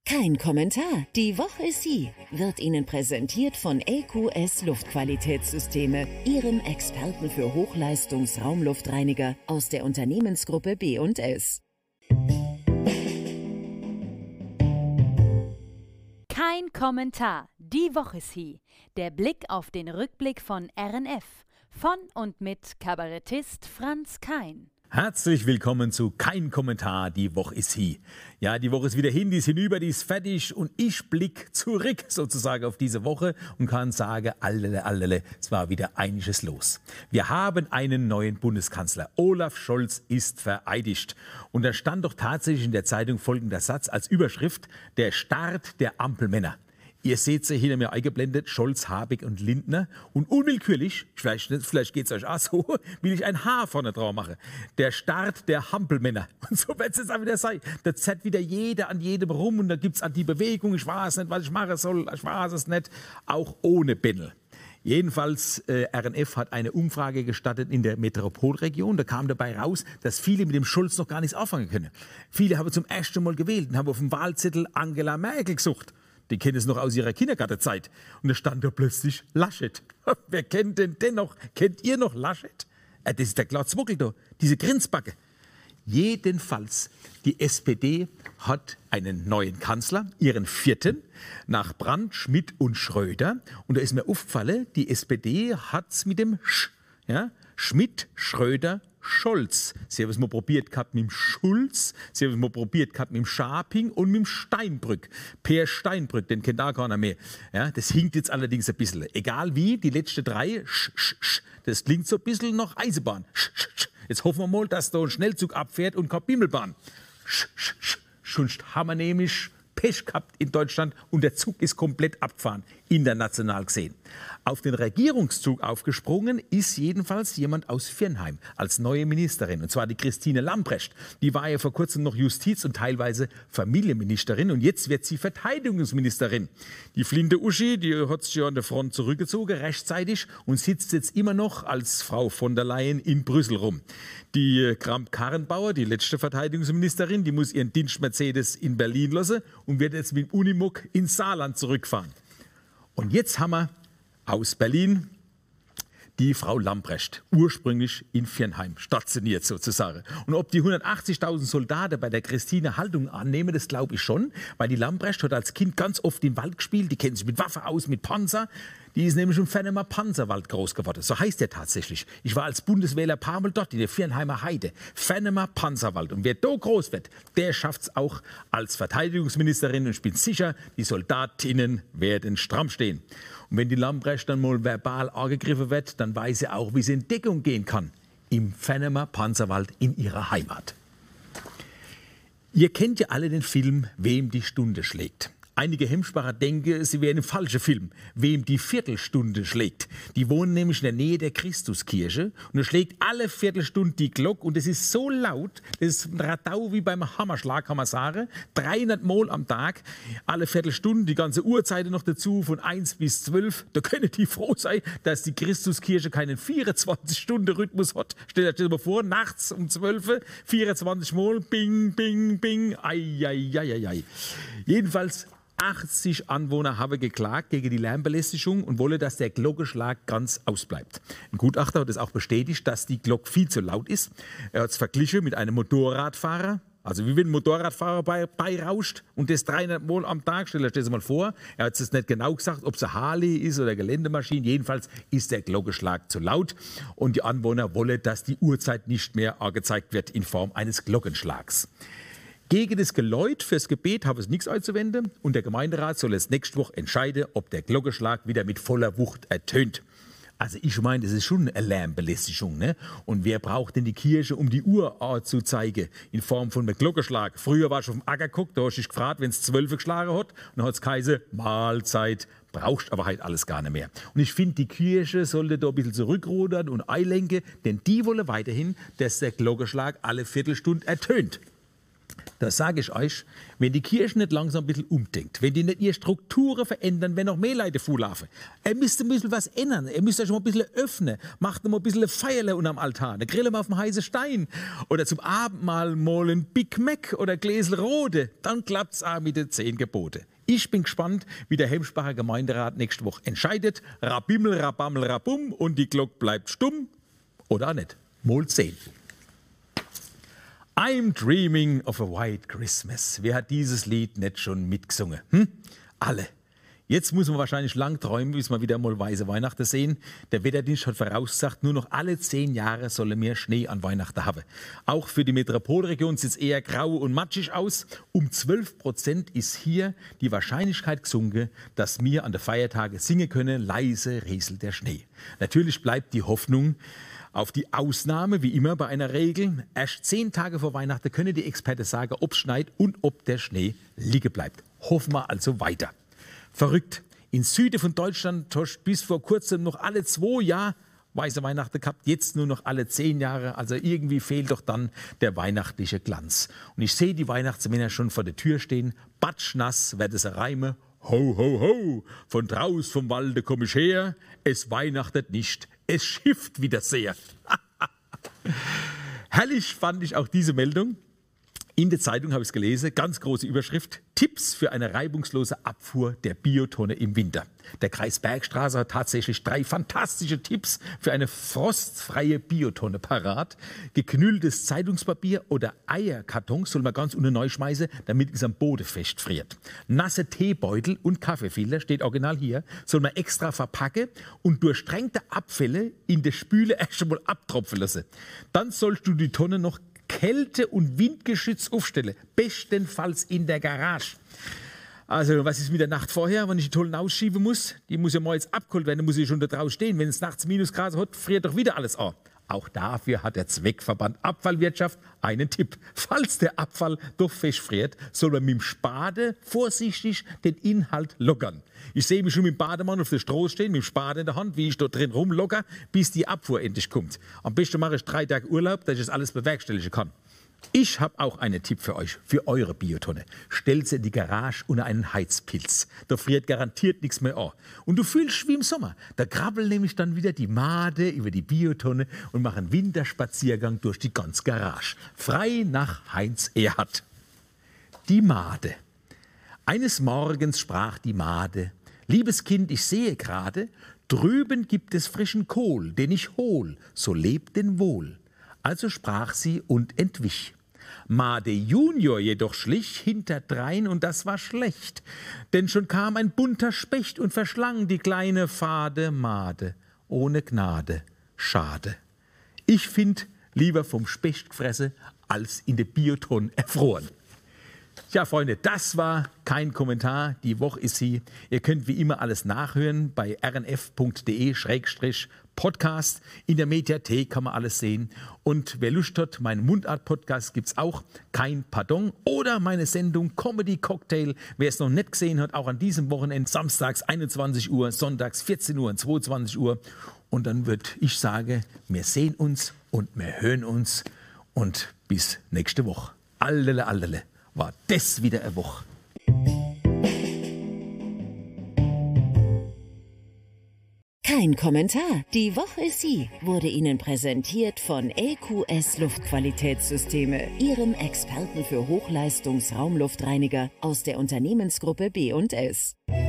Kein Kommentar. Die Woche ist sie. Wird Ihnen präsentiert von EQS Luftqualitätssysteme, Ihrem Experten für Hochleistungs-Raumluftreiniger aus der Unternehmensgruppe B&S. Kein Kommentar. Die Woche ist sie. Der Blick auf den Rückblick von RNF. Von und mit Kabarettist Franz Kein. Herzlich willkommen zu Kein Kommentar, die Woche ist hier. Ja, die Woche ist wieder hin, die ist hinüber, die ist fertig und ich blick zurück sozusagen auf diese Woche und kann sagen, allele, es war wieder einiges los. Wir haben einen neuen Bundeskanzler. Olaf Scholz ist vereidigt. Und da stand doch tatsächlich in der Zeitung folgender Satz als Überschrift: Der Start der Ampelmänner. Ihr seht sie hinter mir eingeblendet, Scholz, Habeck und Lindner. Und unwillkürlich, vielleicht geht es euch auch so, will ich ein H vorne drauf machen. Der Start der Hampelmänner. Und so wird es jetzt auch wieder sein. Da zerrt wieder jeder an jedem rum und da gibt es an die Bewegung, ich weiß nicht, was ich machen soll, ich weiß es nicht, auch ohne Bändel. Jedenfalls, RNF hat eine Umfrage gestartet in der Metropolregion. Da kam dabei raus, dass viele mit dem Scholz noch gar nichts anfangen können. Viele haben zum ersten Mal gewählt und haben auf dem Wahlzettel Angela Merkel gesucht. Die kennen es noch aus ihrer Kindergartenzeit. Und da stand da plötzlich Laschet. Wer kennt denn noch? Kennt ihr noch Laschet? Das ist der Klaus Wockel da, diese Grinsbacke. Jedenfalls, die SPD hat einen neuen Kanzler, ihren vierten, nach Brandt, Schmidt und Schröder. Und da ist mir aufgefallen, die SPD hat es mit dem Sch, ja? Schmidt, Schröder, Scholz. Sie haben es mal probiert gehabt mit dem Schulz, sie haben es mal probiert gehabt mit dem Scharping und mit dem Steinbrück. Per Steinbrück, den kennt da keiner mehr. Ja, das hinkt jetzt allerdings ein bisschen. Egal wie, die letzten drei, das klingt so ein bisschen nach Eisenbahn. Jetzt hoffen wir mal, dass da ein Schnellzug abfährt und keine Bimmelbahn. Sonst haben wir nämlich Pech gehabt in Deutschland und der Zug ist komplett abgefahren, international gesehen. Auf den Regierungszug aufgesprungen ist jedenfalls jemand aus Viernheim als neue Ministerin, und zwar die Christine Lambrecht. Die war ja vor kurzem noch Justiz- und teilweise Familienministerin und jetzt wird sie Verteidigungsministerin. Die flinte Uschi, die hat sich ja an der Front zurückgezogen, rechtzeitig, und sitzt jetzt immer noch als Frau von der Leyen in Brüssel rum. Die Kramp-Karrenbauer, die letzte Verteidigungsministerin, die muss ihren Dienst-Mercedes in Berlin lassen und wird jetzt mit Unimog ins Saarland zurückfahren. Und jetzt haben wir aus Berlin die Frau Lambrecht, ursprünglich in Viernheim, stationiert sozusagen. Und ob die 180.000 Soldaten bei der Christine Haltung annehmen, das glaube ich schon, weil die Lambrecht hat als Kind ganz oft im Wald gespielt, die kennt sich mit Waffen aus, mit Panzer. Die ist nämlich im Viernheimer Panzerwald groß geworden. So heißt der tatsächlich. Ich war als Bundeswähler ein paar Mal dort, in der Viernheimer Heide. Viernheimer Panzerwald. Und wer da groß wird, der schafft es auch als Verteidigungsministerin. Und ich bin sicher, die Soldatinnen werden stramm stehen. Und wenn die Lambrecht dann mal verbal angegriffen wird, dann weiß sie auch, wie sie in Deckung gehen kann. Im Viernheimer Panzerwald in ihrer Heimat. Ihr kennt ja alle den Film Wem die Stunde schlägt. Einige Hemmspacher denken, sie wären im falschen Film. Wem die Viertelstunde schlägt. Die wohnen nämlich in der Nähe der Christuskirche und da schlägt alle Viertelstunde die Glocke und es ist so laut, das ist ein Radau wie beim Hammerschlag, kann man sagen. 300 Mal am Tag, alle Viertelstunde, die ganze Uhrzeit noch dazu, von 1 bis 12. Da können die froh sein, dass die Christuskirche keinen 24-Stunden-Rhythmus hat. Stellt euch das mal vor, nachts um 12, 24 Mal, bing, bing, bing, ai, ai, ai, ai, ai. Jedenfalls 80 Anwohner haben geklagt gegen die Lärmbelästigung und wollen, dass der Glockenschlag ganz ausbleibt. Ein Gutachter hat es auch bestätigt, dass die Glocke viel zu laut ist. Er hat es verglichen mit einem Motorradfahrer. Also wie wenn ein Motorradfahrer beirauscht und das 300 Mal am Tag. Stellt euch das mal vor. Er hat es nicht genau gesagt, ob es eine Harley ist oder eine Geländemaschine. Jedenfalls ist der Glockenschlag zu laut. Und die Anwohner wollen, dass die Uhrzeit nicht mehr angezeigt wird in Form eines Glockenschlags. Gegen das Geläut fürs Gebet habe es nichts einzuwenden und der Gemeinderat soll es nächste Woche entscheiden, ob der Glockenschlag wieder mit voller Wucht ertönt. Also ich meine, das ist schon eine Lärmbelästigung, ne? Und wer braucht denn die Kirche, um die Uhr zu zeigen, in Form von einem Glockenschlag? Früher war ich auf dem Acker geguckt, da hast du dich gefragt, wenn es 12 geschlagen hat, und dann hat es geheißen, Mahlzeit, brauchst aber halt alles gar nicht mehr. Und ich finde, die Kirche sollte da ein bisschen zurückrudern und einlenken, denn die wollen weiterhin, dass der Glockenschlag alle Viertelstunde ertönt. Da sage ich euch, wenn die Kirche nicht langsam ein bisschen umdenkt, wenn die nicht ihre Strukturen verändern, wenn noch mehr Leute vorlaufen, er müsste ein bisschen was ändern, er müsste schon mal ein bisschen öffnen, macht mal ein bisschen eine Feierle unterm Altar, eine Grille mal auf dem heißen Stein oder zum Abendmahl mal ein Big Mac oder Gläsel Rode, dann klappt's auch mit den 10 Geboten. Ich bin gespannt, wie der Hemsbacher Gemeinderat nächste Woche entscheidet. Rabimmel, rabammel, rabum und die Glocke bleibt stumm oder auch nicht. Mal 10. I'm dreaming of a white Christmas. Wer hat dieses Lied nicht schon mitgesungen? Alle. Jetzt muss man wahrscheinlich lang träumen, bis wir wieder mal weiße Weihnachten sehen. Der Wetterdienst hat vorausgesagt, nur noch alle 10 Jahre solle mehr Schnee an Weihnachten haben. Auch für die Metropolregion sieht es eher grau und matschig aus. Um 12% ist hier die Wahrscheinlichkeit gesunken, dass wir an den Feiertagen singen können, leise rieselt der Schnee. Natürlich bleibt die Hoffnung auf die Ausnahme, wie immer bei einer Regel. Erst 10 Tage vor Weihnachten können die Experten sagen, ob es schneit und ob der Schnee liegen bleibt. Hoffen wir also weiter. Verrückt. In Süden von Deutschland hast bis vor kurzem noch alle 2 Jahre weiße Weihnachten gehabt, jetzt nur noch alle 10 Jahre. Also irgendwie fehlt doch dann der weihnachtliche Glanz. Und ich sehe die Weihnachtsmänner schon vor der Tür stehen, batschnass werden sie reimen. Ho, ho, ho, von draus vom Walde komm ich her, es weihnachtet nicht, es schifft wieder sehr. Herrlich fand ich auch diese Meldung. In der Zeitung habe ich es gelesen, ganz große Überschrift, Tipps für eine reibungslose Abfuhr der Biotonne im Winter. Der Kreis Bergstraße hat tatsächlich 3 fantastische Tipps für eine frostfreie Biotonne parat. Geknülltes Zeitungspapier oder Eierkartons soll man ganz unten neu schmeißen, damit es am Boden festfriert. Nasse Teebeutel und Kaffeefilter, steht original hier, soll man extra verpacken und durchtränkte Abfälle in der Spüle erst einmal abtropfen lassen. Dann sollst du die Tonne noch Kälte- und Windgeschütz aufstellen, bestenfalls in der Garage. Also, was ist mit der Nacht vorher, wenn ich die Tonnen ausschieben muss? Die muss ja mal jetzt abgeholt werden, dann muss ich schon da draußen stehen. Wenn es nachts Minusgrad hat, friert doch wieder alles an. Auch dafür hat der Zweckverband Abfallwirtschaft einen Tipp. Falls der Abfall doch festfriert, soll man mit dem Spade vorsichtig den Inhalt lockern. Ich sehe mich schon mit dem Bademann auf der Straße stehen, mit dem Spade in der Hand, wie ich dort drin rumlocker, bis die Abfuhr endlich kommt. Am besten mache ich 3 Tage Urlaub, dass ich das alles bewerkstelligen kann. Ich habe auch einen Tipp für euch, für eure Biotonne. Stellt sie in die Garage unter einen Heizpilz. Da friert garantiert nichts mehr an. Und du fühlst wie im Sommer. Da krabbeln nämlich dann wieder die Made über die Biotonne und machen Winterspaziergang durch die ganze Garage. Frei nach Heinz Erhardt. Die Made. Eines Morgens sprach die Made: Liebes Kind, ich sehe gerade, drüben gibt es frischen Kohl, den ich hol, so lebt denn wohl. Also sprach sie und entwich. Made Junior jedoch schlich hinterdrein, und das war schlecht, denn schon kam ein bunter Specht und verschlang die kleine fade Made. Ohne Gnade, schade. Ich find lieber vom Specht gefressen, als in der Biotonne erfroren. Ja, Freunde, das war kein Kommentar. Die Woche ist sie. Ihr könnt wie immer alles nachhören bei rnf.de/podcast. In der Mediathek kann man alles sehen. Und wer Lust hat, meinen Mundart-Podcast gibt es auch. Kein Pardon. Oder meine Sendung Comedy Cocktail. Wer es noch nicht gesehen hat, auch an diesem Wochenende, samstags 21 Uhr, sonntags 14 Uhr und 22 Uhr. Und dann würde ich sagen, wir sehen uns und wir hören uns. Und bis nächste Woche. Allele. War das wieder eine Woche. Kein Kommentar. Die Woche ist sie wurde Ihnen präsentiert von EQS Luftqualitätssysteme, Ihrem Experten für Hochleistungs-Raumluftreiniger aus der Unternehmensgruppe B&S.